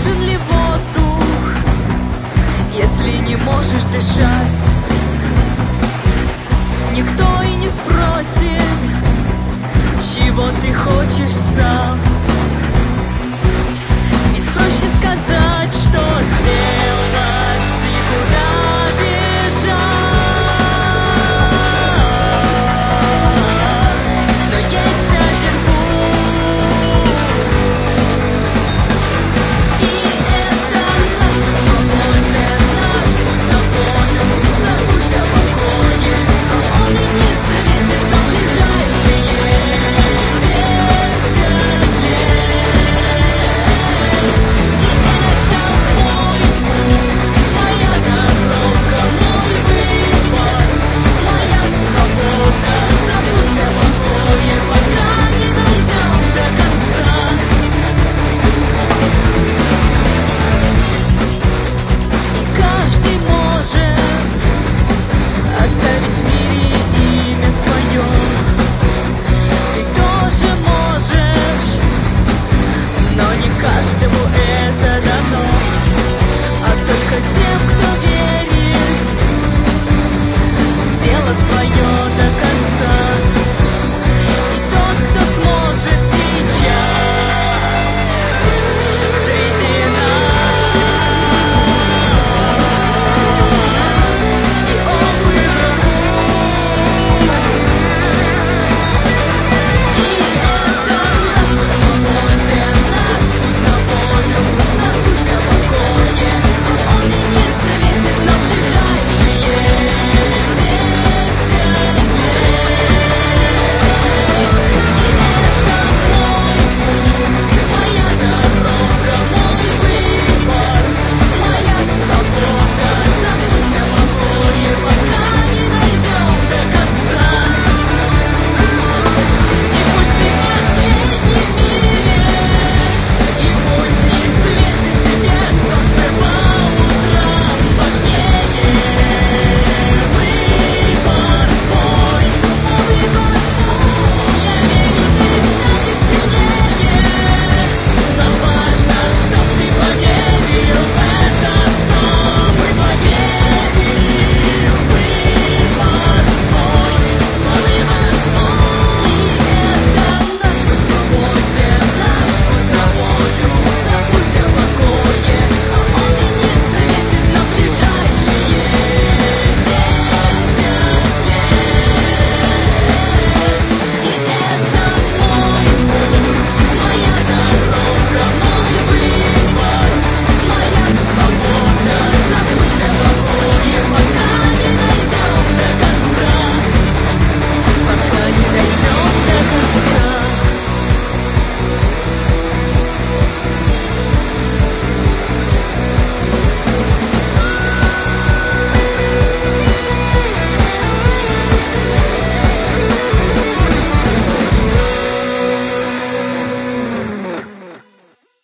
нужен ли воздух, если не можешь дышать? Никто и не спросит, чего ты хочешь сам. Ведь проще сказать, что сделать и куда бежать. Но есть один путь, и это наш путь свободен, наш путь на волю. Забудь о покое, а он и не светит на ближайшие 10 лет. И это мой путь, моя дорога, мой выбор, моя свобода. Забудь о покое, пока не дойдем до конца. И каждый может оставить в мире имя свое. Ты тоже можешь, но не каждому это